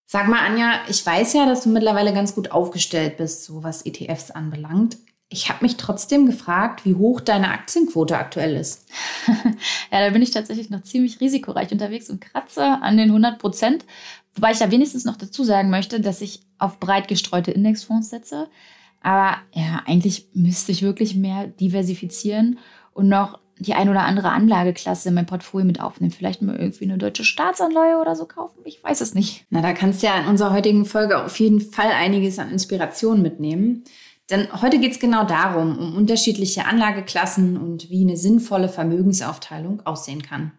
Sag mal, Anja, ich weiß ja, dass du mittlerweile ganz gut aufgestellt bist, so was ETFs anbelangt. Ich habe mich trotzdem gefragt, wie hoch deine Aktienquote aktuell ist. Ja, da bin ich tatsächlich noch ziemlich risikoreich unterwegs und kratze an den 100%. Wobei ich da wenigstens noch dazu sagen möchte, dass ich auf breit gestreute Indexfonds setze. Aber ja, eigentlich müsste ich wirklich mehr diversifizieren und noch die ein oder andere Anlageklasse in mein Portfolio mit aufnehmen. Vielleicht mal irgendwie eine deutsche Staatsanleihe oder so kaufen. Ich weiß es nicht. Na, da kannst du ja in unserer heutigen Folge auf jeden Fall einiges an Inspiration mitnehmen. Denn heute geht es genau darum, um unterschiedliche Anlageklassen und wie eine sinnvolle Vermögensaufteilung aussehen kann.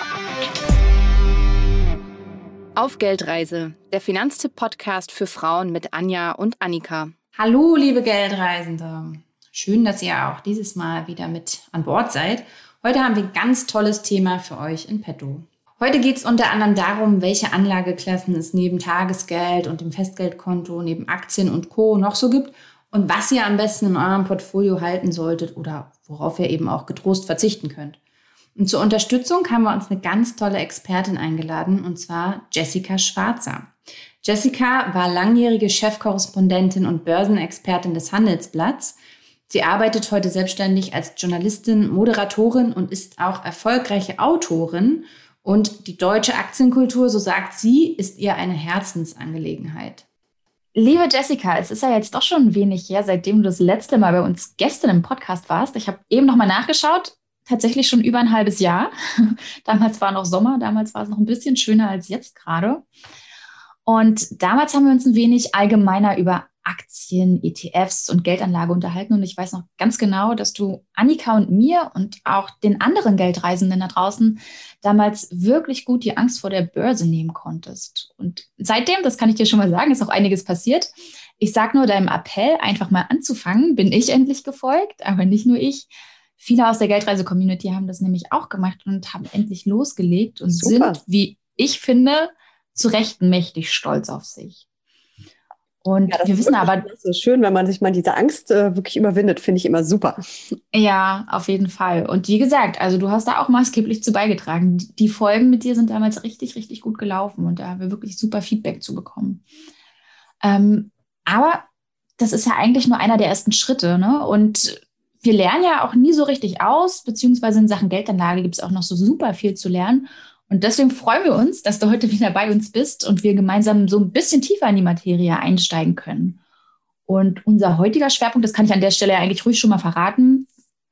Auf Geldreise, der Finanztipp-Podcast für Frauen mit Anja und Annika. Hallo, liebe Geldreisende. Schön, dass ihr auch dieses Mal wieder mit an Bord seid. Heute haben wir ein ganz tolles Thema für euch in petto. Heute geht es unter anderem darum, welche Anlageklassen es neben Tagesgeld und dem Festgeldkonto, neben Aktien und Co. noch so gibt und was ihr am besten in eurem Portfolio halten solltet oder worauf ihr eben auch getrost verzichten könnt. Und zur Unterstützung haben wir uns eine ganz tolle Expertin eingeladen, und zwar Jessica Schwarzer. Jessica war langjährige Chefkorrespondentin und Börsenexpertin des Handelsblatts. Sie arbeitet heute selbstständig als Journalistin, Moderatorin und ist auch erfolgreiche Autorin. Und die deutsche Aktienkultur, so sagt sie, ist ihr eine Herzensangelegenheit. Liebe Jessica, es ist ja jetzt doch schon ein wenig her, seitdem du das letzte Mal bei uns gestern im Podcast warst. Ich habe eben nochmal nachgeschaut, tatsächlich schon über ein halbes Jahr. Damals war noch Sommer, damals war es noch ein bisschen schöner als jetzt gerade. Und damals haben wir uns ein wenig allgemeiner über Aktien, ETFs und Geldanlage unterhalten. Und ich weiß noch ganz genau, dass du Annika und mir und auch den anderen Geldreisenden da draußen damals wirklich gut die Angst vor der Börse nehmen konntest. Und seitdem, das kann ich dir schon mal sagen, ist auch einiges passiert. Ich sage nur deinem Appell, einfach mal anzufangen, bin ich endlich gefolgt, aber nicht nur ich. Viele aus der Geldreise-Community haben das nämlich auch gemacht und haben endlich losgelegt und sind, wie ich finde, zu Recht mächtig stolz auf sich. Und ja, wir wissen aber, das ist schön, wenn man sich mal diese Angst wirklich überwindet, finde ich immer super. Ja, auf jeden Fall. Und wie gesagt, also du hast da auch maßgeblich zu beigetragen. Die Folgen mit dir sind damals richtig, richtig gut gelaufen und da haben wir wirklich super Feedback zu bekommen. Aber das ist ja eigentlich nur einer der ersten Schritte, ne? Und wir lernen ja auch nie so richtig aus, beziehungsweise in Sachen Geldanlage gibt es auch noch so super viel zu lernen. Und deswegen freuen wir uns, dass du heute wieder bei uns bist und wir gemeinsam so ein bisschen tiefer in die Materie einsteigen können. Und unser heutiger Schwerpunkt, das kann ich an der Stelle ja eigentlich ruhig schon mal verraten,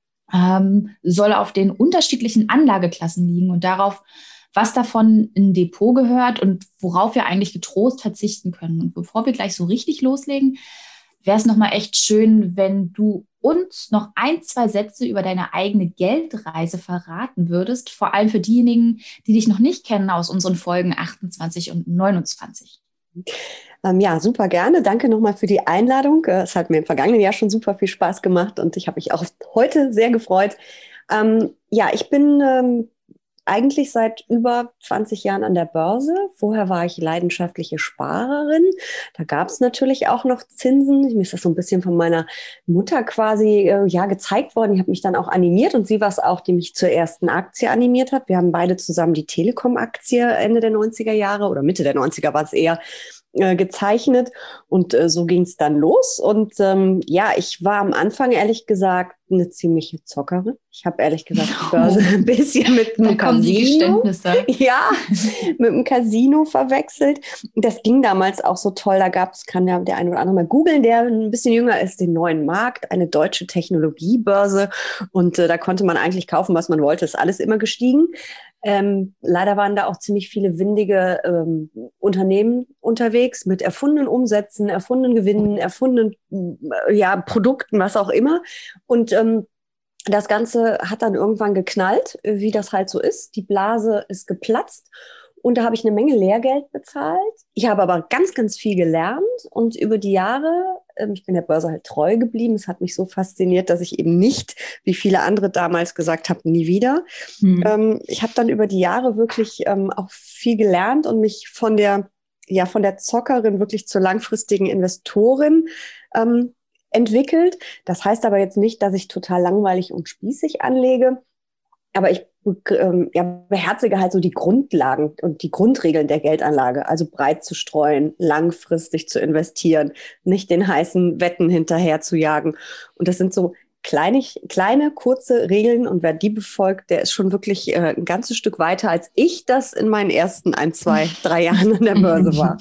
soll auf den unterschiedlichen Anlageklassen liegen und darauf, was davon in ein Depot gehört und worauf wir eigentlich getrost verzichten können. Und bevor wir gleich so richtig loslegen, wäre es nochmal echt schön, wenn du uns noch 1, 2 Sätze über deine eigene Geldreise verraten würdest, vor allem für diejenigen, die dich noch nicht kennen aus unseren Folgen 28 und 29. Ja, super gerne. Danke nochmal für die Einladung. Es hat mir im vergangenen Jahr schon super viel Spaß gemacht und ich habe mich auch heute sehr gefreut. Ja, ich bin eigentlich seit über 20 Jahren an der Börse. Vorher war ich leidenschaftliche Sparerin. Da gab es natürlich auch noch Zinsen. Mir ist das so ein bisschen von meiner Mutter quasi gezeigt worden. Ich habe mich dann auch animiert und sie war es auch, die mich zur ersten Aktie animiert hat. Wir haben beide zusammen die Telekom-Aktie Ende der 90er Jahre oder Mitte der 90er war es eher gezeichnet und so ging es dann los und ich war am Anfang ehrlich gesagt eine ziemliche Zockerin. Ich habe ehrlich gesagt die Börse ein bisschen mit einem Casino, mit einem Casino verwechselt. Das ging damals auch so toll. Da kann ja der eine oder andere mal googeln, der ein bisschen jünger ist, den Neuen Markt, eine deutsche Technologiebörse und da konnte man eigentlich kaufen, was man wollte. Ist alles immer gestiegen. Leider waren da auch ziemlich viele windige Unternehmen unterwegs mit erfundenen Umsätzen, erfundenen Gewinnen, erfundenen Produkten, was auch immer. Und das Ganze hat dann irgendwann geknallt, wie das halt so ist. Die Blase ist geplatzt und da habe ich eine Menge Lehrgeld bezahlt. Ich habe aber ganz, ganz viel gelernt und über die Jahre, ich bin der Börse halt treu geblieben. Es hat mich so fasziniert, dass ich eben nicht, wie viele andere damals gesagt habe, nie wieder. Ich habe dann über die Jahre wirklich auch viel gelernt und mich von der Zockerin wirklich zur langfristigen Investorin entwickelt. Das heißt aber jetzt nicht, dass ich total langweilig und spießig anlege. Aber ich beherzige halt so die Grundlagen und die Grundregeln der Geldanlage, also breit zu streuen, langfristig zu investieren, nicht den heißen Wetten hinterher zu jagen. Und das sind so kleine, kurze Regeln, und wer die befolgt, der ist schon wirklich ein ganzes Stück weiter, als ich das in meinen ersten 1, 2, 3 Jahren an der Börse war.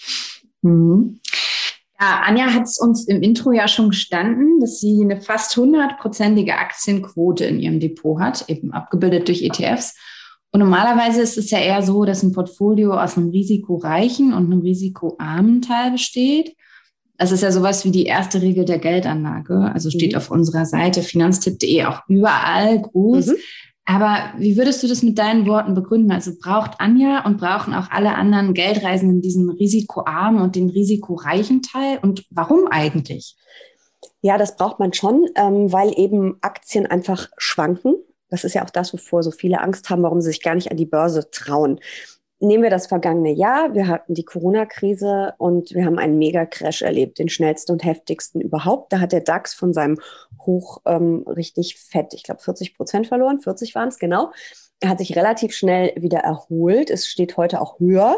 Mhm. Ja, Anja hat es uns im Intro ja schon gestanden, dass sie eine fast 100%ige Aktienquote in ihrem Depot hat, eben abgebildet durch ETFs. Und normalerweise ist es ja eher so, dass ein Portfolio aus einem risikoreichen und einem risikoarmen Teil besteht. Das ist ja sowas wie die erste Regel der Geldanlage. Also steht auf unserer Seite finanztipp.de auch überall groß. Aber wie würdest du das mit deinen Worten begründen? Also braucht Anja und brauchen auch alle anderen Geldreisenden diesen risikoarmen und den risikoreichen Teil? Und warum eigentlich? Ja, das braucht man schon, weil eben Aktien einfach schwanken. Das ist ja auch das, wovor so viele Angst haben, warum sie sich gar nicht an die Börse trauen. Nehmen wir das vergangene Jahr. Wir hatten die Corona-Krise und wir haben einen Mega-Crash erlebt, den schnellsten und heftigsten überhaupt. Da hat der DAX von seinem Hoch richtig fett, ich glaube 40% verloren, 40 waren es genau. Er hat sich relativ schnell wieder erholt. Es steht heute auch höher,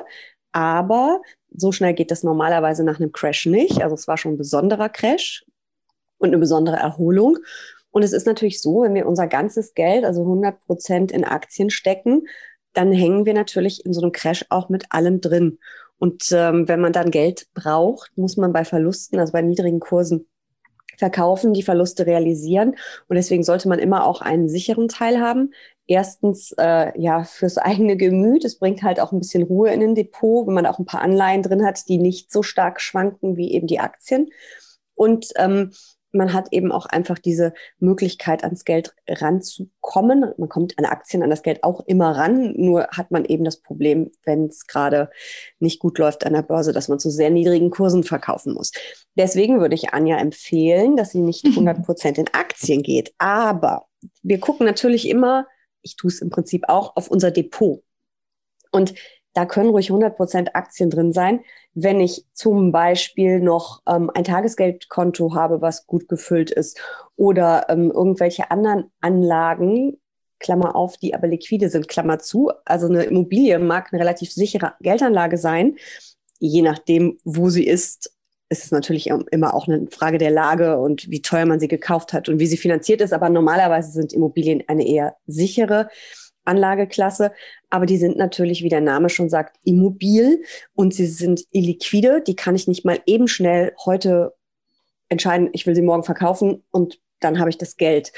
aber so schnell geht das normalerweise nach einem Crash nicht. Also es war schon ein besonderer Crash und eine besondere Erholung. Und es ist natürlich so, wenn wir unser ganzes Geld, also 100% in Aktien stecken, dann hängen wir natürlich in so einem Crash auch mit allem drin. Und wenn man dann Geld braucht, muss man bei Verlusten, also bei niedrigen Kursen, verkaufen, die Verluste realisieren. Und deswegen sollte man immer auch einen sicheren Teil haben. Erstens, fürs eigene Gemüt. Es bringt halt auch ein bisschen Ruhe in den Depot, wenn man auch ein paar Anleihen drin hat, die nicht so stark schwanken wie eben die Aktien. Und man hat eben auch einfach diese Möglichkeit, ans Geld ranzukommen. Man kommt an Aktien, an das Geld auch immer ran. Nur hat man eben das Problem, wenn es gerade nicht gut läuft an der Börse, dass man zu sehr niedrigen Kursen verkaufen muss. Deswegen würde ich Anja empfehlen, dass sie nicht 100% in Aktien geht. Aber wir gucken natürlich immer, ich tue es im Prinzip auch, auf unser Depot. Und da können ruhig 100% Aktien drin sein. Wenn ich zum Beispiel noch ein Tagesgeldkonto habe, was gut gefüllt ist, oder irgendwelche anderen Anlagen, Klammer auf, die aber liquide sind, Klammer zu. Also eine Immobilie mag eine relativ sichere Geldanlage sein. Je nachdem, wo sie ist es natürlich immer auch eine Frage der Lage und wie teuer man sie gekauft hat und wie sie finanziert ist. Aber normalerweise sind Immobilien eine eher sichere Anlageklasse, aber die sind natürlich, wie der Name schon sagt, immobil und sie sind illiquide. Die kann ich nicht mal eben schnell heute entscheiden, ich will sie morgen verkaufen und dann habe ich das Geld.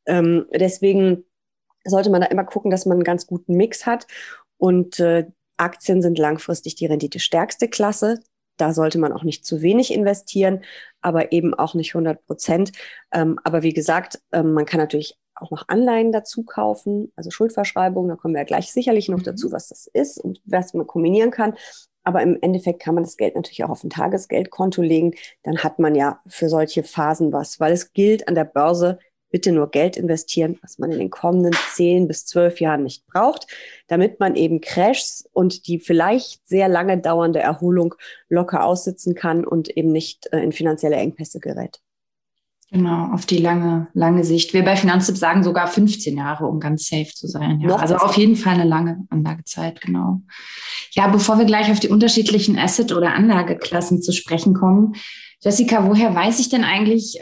Deswegen sollte man da immer gucken, dass man einen ganz guten Mix hat und Aktien sind langfristig die renditestärkste Klasse. Da sollte man auch nicht zu wenig investieren, aber eben auch nicht 100%. Aber wie gesagt, man kann natürlich auch noch Anleihen dazu kaufen, also Schuldverschreibungen. Da kommen wir ja gleich sicherlich noch dazu, was das ist und was man kombinieren kann. Aber im Endeffekt kann man das Geld natürlich auch auf ein Tagesgeldkonto legen. Dann hat man ja für solche Phasen was, weil es gilt an der Börse, bitte nur Geld investieren, was man in den kommenden 10 bis 12 Jahren nicht braucht, damit man eben Crashs und die vielleicht sehr lange dauernde Erholung locker aussitzen kann und eben nicht in finanzielle Engpässe gerät. Genau, auf die lange Sicht. Wir bei Finanztipp sagen sogar 15 Jahre, um ganz safe zu sein. Ja. Also auf jeden Fall eine lange Anlagezeit, genau. Ja, bevor wir gleich auf die unterschiedlichen Asset- oder Anlageklassen zu sprechen kommen, Jessica, woher weiß ich denn eigentlich,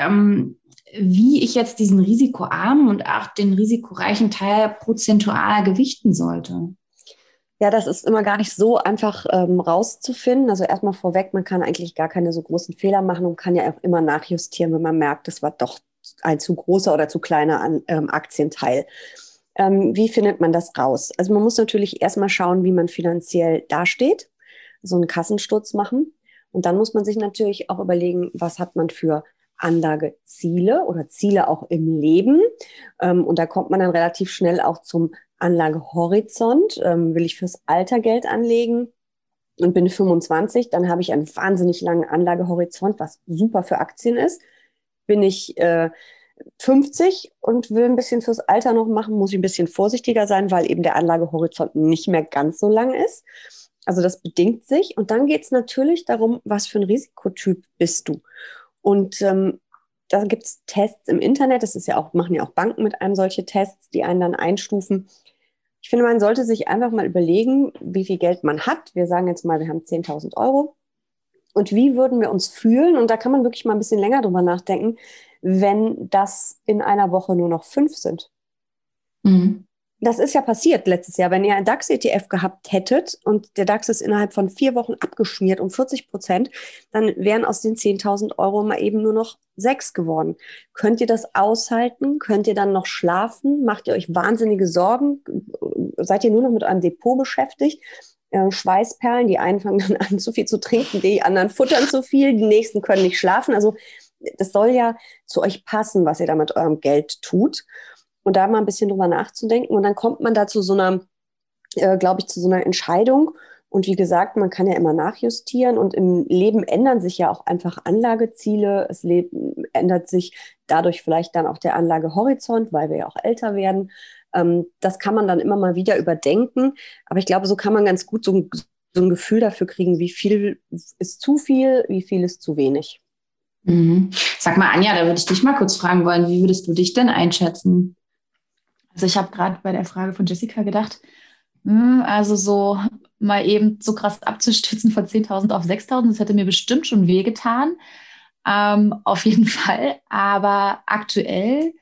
wie ich jetzt diesen risikoarmen und auch den risikoreichen Teil prozentual gewichten sollte? Ja, das ist immer gar nicht so einfach rauszufinden. Also erstmal vorweg, man kann eigentlich gar keine so großen Fehler machen und kann ja auch immer nachjustieren, wenn man merkt, das war doch ein zu großer oder zu kleiner Aktienteil. Wie findet man das raus? Also man muss natürlich erstmal schauen, wie man finanziell dasteht, so einen Kassensturz machen. Und dann muss man sich natürlich auch überlegen, was hat man für Anlageziele oder Ziele auch im Leben. Und da kommt man dann relativ schnell auch zum Anlagehorizont. Will ich fürs Alter Geld anlegen und bin 25, dann habe ich einen wahnsinnig langen Anlagehorizont, was super für Aktien ist. Bin ich 50 und will ein bisschen fürs Alter noch machen, muss ich ein bisschen vorsichtiger sein, weil eben der Anlagehorizont nicht mehr ganz so lang ist. Also das bedingt sich. Und dann geht es natürlich darum, was für ein Risikotyp bist du. Und da gibt es Tests im Internet, das ist ja auch, machen ja auch Banken mit einem solche Tests, die einen dann einstufen. finde, man sollte sich einfach mal überlegen, wie viel Geld man hat. Wir sagen jetzt mal, wir haben 10.000 Euro. Und wie würden wir uns fühlen? Und da kann man wirklich mal ein bisschen länger drüber nachdenken, wenn das in einer Woche nur noch 5 sind. Mhm. Das ist ja passiert letztes Jahr. Wenn ihr einen DAX-ETF gehabt hättet und der DAX ist innerhalb von 4 Wochen abgeschmiert um 40%, dann wären aus den 10.000 Euro mal eben nur noch 6 geworden. Könnt ihr das aushalten? Könnt ihr dann noch schlafen? Macht ihr euch wahnsinnige Sorgen? Seid ihr nur noch mit eurem Depot beschäftigt? Schweißperlen, die einen fangen dann an, zu viel zu trinken, die anderen futtern zu viel, die nächsten können nicht schlafen. Also das soll ja zu euch passen, was ihr da mit eurem Geld tut. Und da mal ein bisschen drüber nachzudenken. Und dann kommt man da zu so einer, glaube ich, zu so einer Entscheidung. Und wie gesagt, man kann ja immer nachjustieren. Und im Leben ändern sich ja auch einfach Anlageziele. Das Leben ändert sich dadurch vielleicht dann auch der Anlagehorizont, weil wir ja auch älter werden. Das kann man dann immer mal wieder überdenken. Aber ich glaube, so kann man ganz gut so ein Gefühl dafür kriegen, wie viel ist zu viel, wie viel ist zu wenig. Mhm. Sag mal, Anja, da würde ich dich mal kurz fragen wollen, wie würdest du dich denn einschätzen? Also ich habe gerade bei der Frage von Jessica gedacht, also so mal eben so krass abzustützen von 10.000 auf 6.000, das hätte mir bestimmt schon wehgetan. Auf jeden Fall. Aber aktuell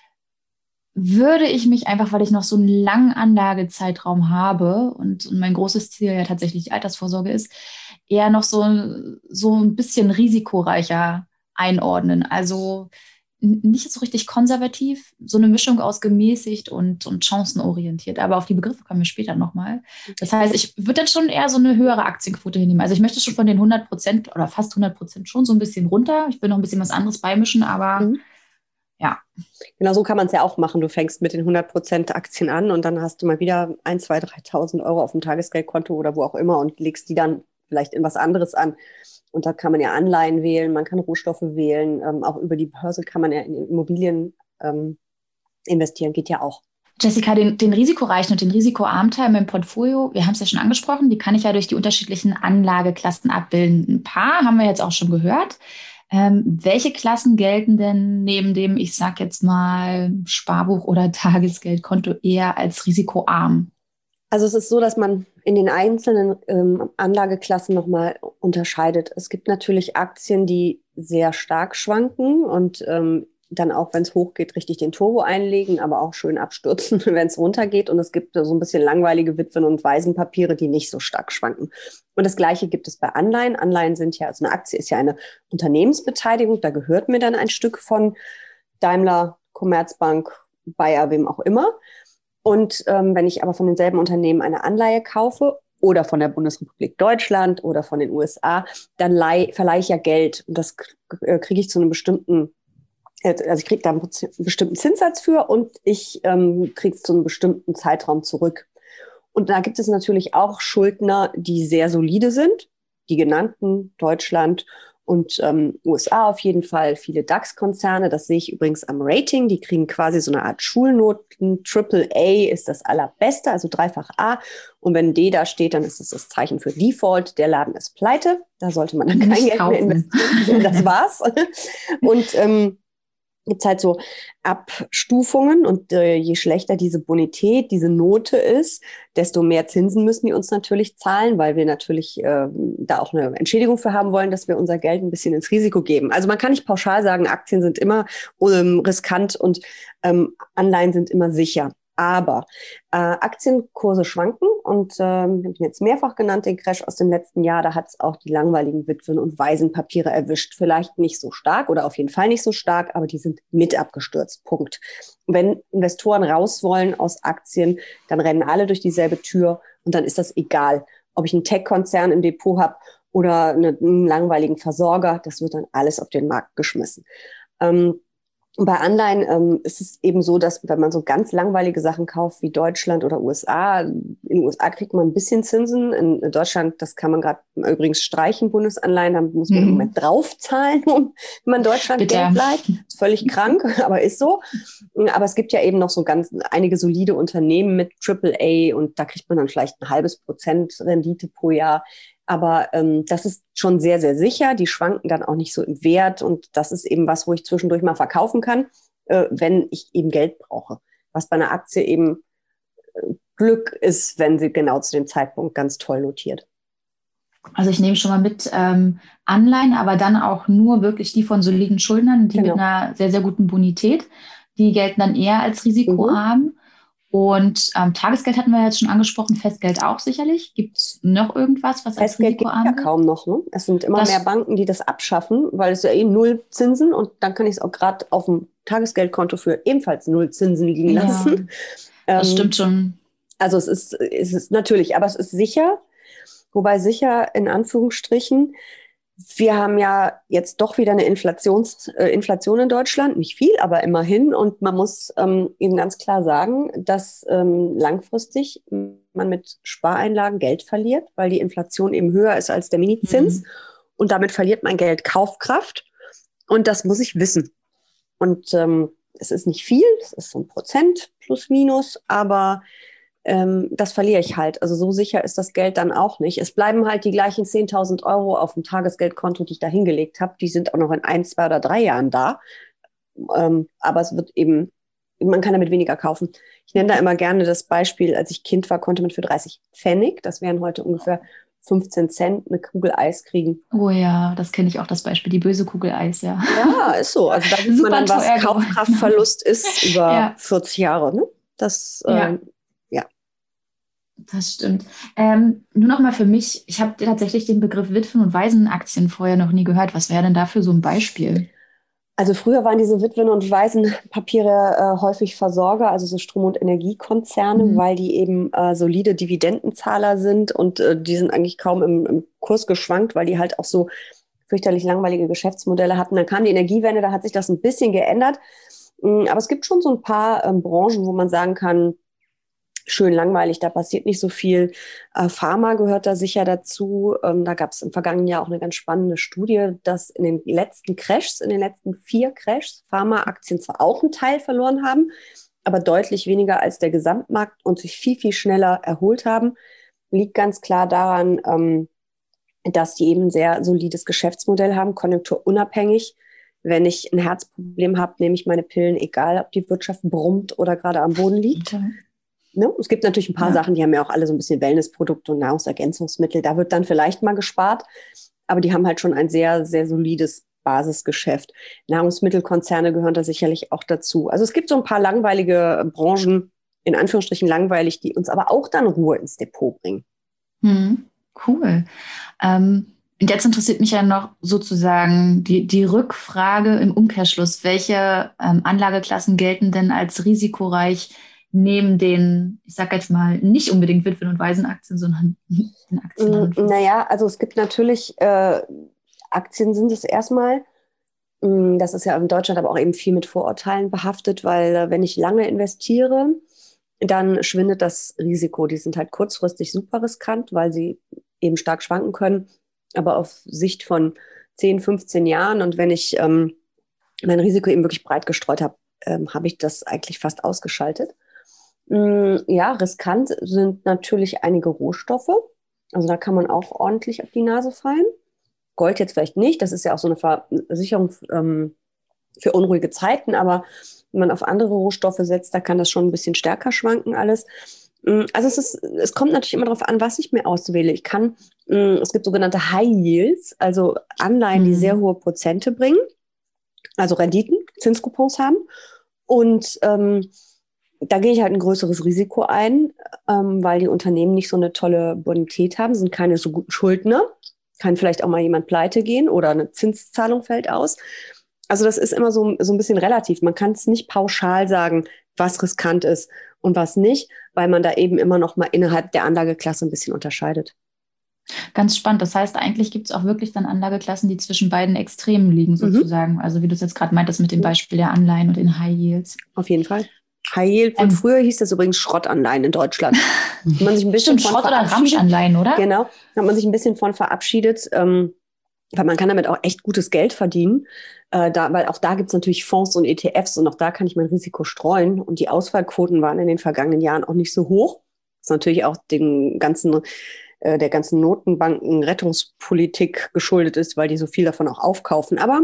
würde ich mich einfach, weil ich noch so einen langen Anlagezeitraum habe und mein großes Ziel ja tatsächlich die Altersvorsorge ist, eher noch so ein bisschen risikoreicher einordnen. Also nicht so richtig konservativ, so eine Mischung aus gemäßigt und chancenorientiert. Aber auf die Begriffe kommen wir später nochmal. Das heißt, ich würde dann schon eher so eine höhere Aktienquote hinnehmen. Also ich möchte schon von den 100% oder fast 100% schon so ein bisschen runter. Ich will noch ein bisschen was anderes beimischen, aber ja. Genau so kann man es ja auch machen. Du fängst mit den 100% Aktien an und dann hast du mal wieder 1.000, 2.000, 3.000 Euro auf dem Tagesgeldkonto oder wo auch immer und legst die dann vielleicht in was anderes an. Und da kann man ja Anleihen wählen, man kann Rohstoffe wählen. Auch über die Börse kann man ja in Immobilien investieren, geht ja auch. Jessica, den risikoreichen und den risikoarmen Teil in meinem Portfolio, wir haben es ja schon angesprochen, die kann ich ja durch die unterschiedlichen Anlageklassen abbilden. Ein paar haben wir jetzt auch schon gehört. Welche Klassen gelten denn neben dem, ich sag jetzt mal, Sparbuch oder Tagesgeldkonto eher als risikoarm? Also es ist so, dass man in den einzelnen Anlageklassen nochmal unterscheidet. Es gibt natürlich Aktien, die sehr stark schwanken und dann auch, wenn es hochgeht, richtig den Turbo einlegen, aber auch schön abstürzen, wenn es runtergeht. Und es gibt so ein bisschen langweilige Witwen- und Waisenpapiere, die nicht so stark schwanken. Und das Gleiche gibt es bei Anleihen. Anleihen sind ja, also eine Aktie ist ja eine Unternehmensbeteiligung. Da gehört mir dann ein Stück von Daimler, Commerzbank, Bayer, wem auch immer. Und wenn ich aber von denselben Unternehmen eine Anleihe kaufe oder von der Bundesrepublik Deutschland oder von den USA, dann verleihe ich ja Geld. Und das kriege ich zu einem bestimmten, also ich kriege da einen bestimmten Zinssatz für und ich kriege es zu einem bestimmten Zeitraum zurück. Und da gibt es natürlich auch Schuldner, die sehr solide sind, die genannten Deutschland und USA auf jeden Fall, viele DAX-Konzerne, das sehe ich übrigens am Rating, die kriegen quasi so eine Art Schulnoten, Triple A ist das allerbeste, also dreifach A und wenn D da steht, dann ist das Zeichen für Default, der Laden ist pleite, da sollte man dann kein Geld mehr investieren, das war's. Und gibt es halt so Abstufungen und je schlechter diese Bonität, diese Note ist, desto mehr Zinsen müssen die uns natürlich zahlen, weil wir natürlich da auch eine Entschädigung für haben wollen, dass wir unser Geld ein bisschen ins Risiko geben. Also man kann nicht pauschal sagen, Aktien sind immer riskant und Anleihen sind immer sicher. Aber Aktienkurse schwanken und ich habe jetzt mehrfach genannt, den Crash aus dem letzten Jahr, da hat es auch die langweiligen Witwen- und Waisenpapiere erwischt. Vielleicht nicht so stark oder auf jeden Fall nicht so stark, aber die sind mit abgestürzt. Punkt. Wenn Investoren raus wollen aus Aktien, dann rennen alle durch dieselbe Tür und dann ist das egal, ob ich einen Tech-Konzern im Depot habe oder einen langweiligen Versorger, das wird dann alles auf den Markt geschmissen. Bei Anleihen ist es eben so, dass wenn man so ganz langweilige Sachen kauft wie Deutschland oder USA, in den USA kriegt man ein bisschen Zinsen. In Deutschland, das kann man gerade übrigens streichen, Bundesanleihen, da muss man im Moment draufzahlen, wenn man Deutschland Geld leiht. Ist völlig krank, aber ist so. Aber es gibt ja eben noch so ganz einige solide Unternehmen mit Triple A und da kriegt man dann vielleicht 0,5% Rendite pro Jahr. Aber das ist schon sehr, sehr sicher. Die schwanken dann auch nicht so im Wert. Und das ist eben was, wo ich zwischendurch mal verkaufen kann, wenn ich eben Geld brauche. Was bei einer Aktie eben Glück ist, wenn sie genau zu dem Zeitpunkt ganz toll notiert. Also ich nehme schon mal mit Anleihen, aber dann auch nur wirklich die von soliden Schuldnern, die mit einer sehr, sehr guten Bonität. Die gelten dann eher als risikoarm. Und Tagesgeld hatten wir jetzt schon angesprochen, Festgeld auch sicherlich. Gibt es noch irgendwas, was als Festgeld risikoarm gibt ja kaum noch. Ne? Es sind immer mehr Banken, die das abschaffen, weil es ja eh null Zinsen und dann kann ich es auch gerade auf dem Tagesgeldkonto für ebenfalls null Zinsen liegen lassen. Das stimmt schon. Also es ist natürlich, aber es ist sicher. Wobei sicher in Anführungsstrichen, wir haben ja jetzt doch wieder eine Inflation in Deutschland, nicht viel, aber immerhin. Und man muss eben ganz klar sagen, dass langfristig man mit Spareinlagen Geld verliert, weil die Inflation eben höher ist als der Minizins. Und damit verliert mein Geld Kaufkraft. Und das muss ich wissen. Und es ist nicht viel, es ist so 1% plus minus, aber das verliere ich halt. Also so sicher ist das Geld dann auch nicht. Es bleiben halt die gleichen 10.000 Euro auf dem Tagesgeldkonto, die ich da hingelegt habe. Die sind auch noch in 1, 2 oder 3 Jahren da. Aber es wird eben, man kann damit weniger kaufen. Ich nenne da immer gerne das Beispiel, als ich Kind war, konnte man für 30 Pfennig, das wären heute ungefähr 15 Cent, eine Kugel Eis kriegen. Oh ja, das kenne ich auch, das Beispiel, die böse Kugel Eis, ja. Ja, ist so. Also da sieht man dann, was Kaufkraftverlust ist über 40 Jahre. Ne? Das Das stimmt. Nur noch mal für mich, ich habe tatsächlich den Begriff Witwen- und Waisenaktien vorher noch nie gehört. Was wäre denn dafür so ein Beispiel? Also früher waren diese Witwen- und Waisenpapiere häufig Versorger, also so Strom- und Energiekonzerne, weil die eben solide Dividendenzahler sind und die sind eigentlich kaum im Kurs geschwankt, weil die halt auch so fürchterlich langweilige Geschäftsmodelle hatten. Dann kam die Energiewende, da hat sich das ein bisschen geändert. Aber es gibt schon so ein paar Branchen, wo man sagen kann, schön langweilig, da passiert nicht so viel. Pharma gehört da sicher dazu. Da gab es im vergangenen Jahr auch eine ganz spannende Studie, dass in den letzten 4 Crashs, Pharmaaktien zwar auch einen Teil verloren haben, aber deutlich weniger als der Gesamtmarkt und sich viel, viel schneller erholt haben. Liegt ganz klar daran, dass die eben ein sehr solides Geschäftsmodell haben, konjunkturunabhängig. Wenn ich ein Herzproblem habe, nehme ich meine Pillen, egal ob die Wirtschaft brummt oder gerade am Boden liegt. Ne? Es gibt natürlich ein paar Sachen, die haben ja auch alle so ein bisschen Wellnessprodukte und Nahrungsergänzungsmittel. Da wird dann vielleicht mal gespart, aber die haben halt schon ein sehr, sehr solides Basisgeschäft. Nahrungsmittelkonzerne gehören da sicherlich auch dazu. Also es gibt so ein paar langweilige Branchen, in Anführungsstrichen langweilig, die uns aber auch dann Ruhe ins Depot bringen. Cool. Und jetzt interessiert mich ja noch sozusagen die Rückfrage im Umkehrschluss. Welche Anlageklassen gelten denn als risikoreich neben den, ich sag jetzt mal, nicht unbedingt Witwen- und Waisenaktien, sondern den Aktien? Naja, also es gibt natürlich, Aktien sind es erstmal. Das ist ja in Deutschland aber auch eben viel mit Vorurteilen behaftet, weil wenn ich lange investiere, dann schwindet das Risiko. Die sind halt kurzfristig super riskant, weil sie eben stark schwanken können, aber auf Sicht von 10, 15 Jahren und wenn ich mein Risiko eben wirklich breit gestreut habe, habe ich das eigentlich fast ausgeschaltet. Ja, riskant sind natürlich einige Rohstoffe. Also da kann man auch ordentlich auf die Nase fallen. Gold jetzt vielleicht nicht, das ist ja auch so eine Versicherung für unruhige Zeiten, aber wenn man auf andere Rohstoffe setzt, da kann das schon ein bisschen stärker schwanken alles. Also es kommt natürlich immer darauf an, was ich mir auswähle. Es gibt sogenannte High Yields, also Anleihen, die sehr hohe Prozente bringen, also Renditen, Zinscoupons haben. Und da gehe ich halt ein größeres Risiko ein, weil die Unternehmen nicht so eine tolle Bonität haben, sind keine so guten Schuldner. Kann vielleicht auch mal jemand pleite gehen oder eine Zinszahlung fällt aus. Also das ist immer so ein bisschen relativ. Man kann es nicht pauschal sagen, was riskant ist und was nicht, weil man da eben immer noch mal innerhalb der Anlageklasse ein bisschen unterscheidet. Ganz spannend. Das heißt, eigentlich gibt es auch wirklich dann Anlageklassen, die zwischen beiden Extremen liegen, sozusagen. Also wie du es jetzt gerade meintest mit dem Beispiel der Anleihen und den High Yields. Auf jeden Fall. High Yield von früher hieß das übrigens Schrottanleihen in Deutschland. Hat man sich ein bisschen von Schrott- oder Ramschanleihen, oder? Genau, hat man sich ein bisschen von verabschiedet, weil man kann damit auch echt gutes Geld verdienen, weil auch da gibt es natürlich Fonds und ETFs und auch da kann ich mein Risiko streuen und die Ausfallquoten waren in den vergangenen Jahren auch nicht so hoch. Das ist natürlich auch der ganzen Notenbanken-Rettungspolitik geschuldet ist, weil die so viel davon auch aufkaufen. Aber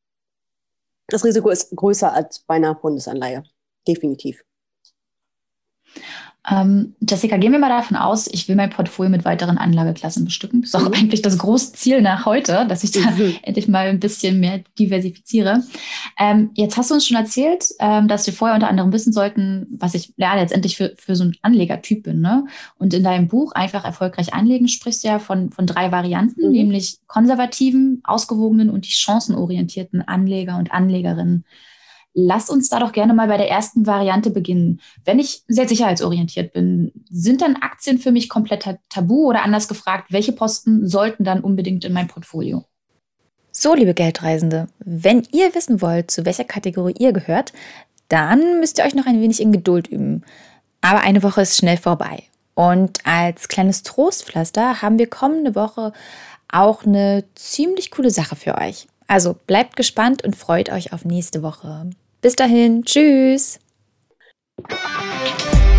das Risiko ist größer als bei einer Bundesanleihe. Definitiv. Jessica, gehen wir mal davon aus, ich will mein Portfolio mit weiteren Anlageklassen bestücken. Das ist auch eigentlich das große Ziel nach heute, dass ich da endlich mal ein bisschen mehr diversifiziere. Jetzt hast du uns schon erzählt, dass wir vorher unter anderem wissen sollten, was ich letztendlich für so einen Anlegertyp bin. Ne? Und in deinem Buch Einfach erfolgreich anlegen sprichst du ja von 3 Varianten, nämlich konservativen, ausgewogenen und die chancenorientierten Anleger und Anlegerinnen. Lasst uns da doch gerne mal bei der ersten Variante beginnen. Wenn ich sehr sicherheitsorientiert bin, sind dann Aktien für mich komplett tabu oder anders gefragt, welche Posten sollten dann unbedingt in mein Portfolio? So, liebe Geldreisende, wenn ihr wissen wollt, zu welcher Kategorie ihr gehört, dann müsst ihr euch noch ein wenig in Geduld üben. Aber eine Woche ist schnell vorbei. Und als kleines Trostpflaster haben wir kommende Woche auch eine ziemlich coole Sache für euch. Also bleibt gespannt und freut euch auf nächste Woche. Bis dahin, tschüss!